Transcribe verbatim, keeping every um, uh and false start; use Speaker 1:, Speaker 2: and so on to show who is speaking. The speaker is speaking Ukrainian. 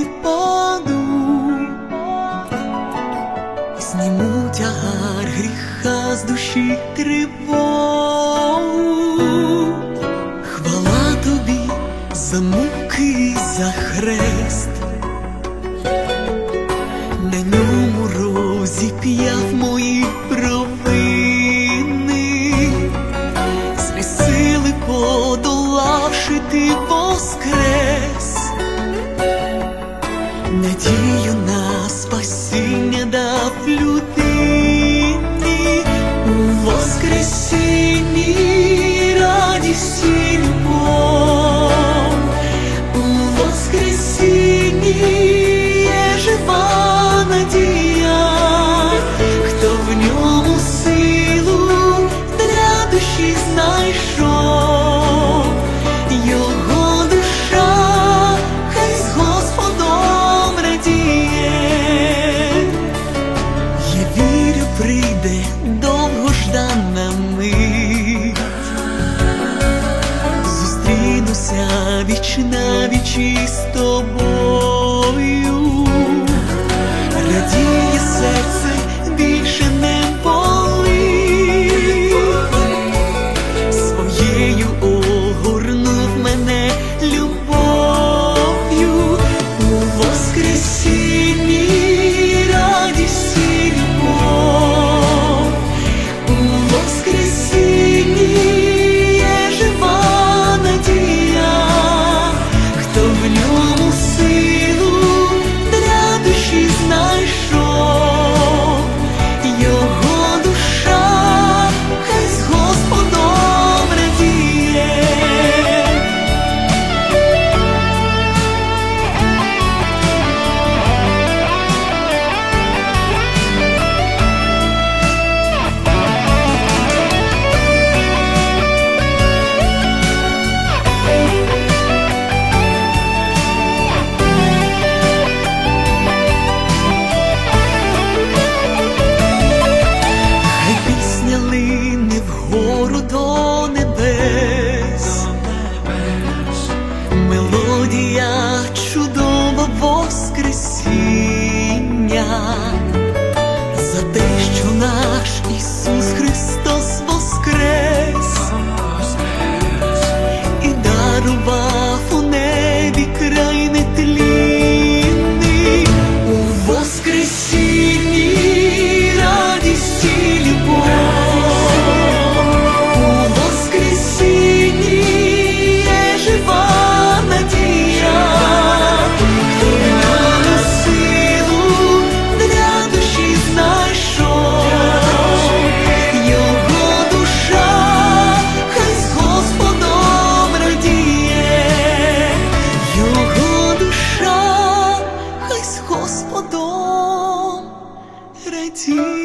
Speaker 1: припаду і зніму тягар гріха з душі тривогу. Хвала тобі за муки і за хрест, на ньому розіп'яв мої провини, знесили, подолавши, ти воскрес, надію на спасіння дав людині. У воскресінні радість і любов, у воскресінні є жива надія, хто в ньому силу для душі знайшов, його душа хай з Господом радіє. Я вірю, прийде довгождана мить, зустрінуся віч навіч із тобою. Радіє серце, більше не болить, своєю огорнув мене любов'ю. У воскресінні радість і любов, у воскресінні є жива надія, хто в ньому силу для душі знайшов, його душа хай з Господом радіє. Хай пісня лине вгору до небес, мелодія чудова воскресіння, за те, що наш Ісус Христос воскрес і дарував у небі край нетлінний. У воскресінні радість і любов, у воскресінні є жива надія, хто в ньому силу для душі знайшов, його душа хай з Господом радіє, його душа хай з Господом радіє.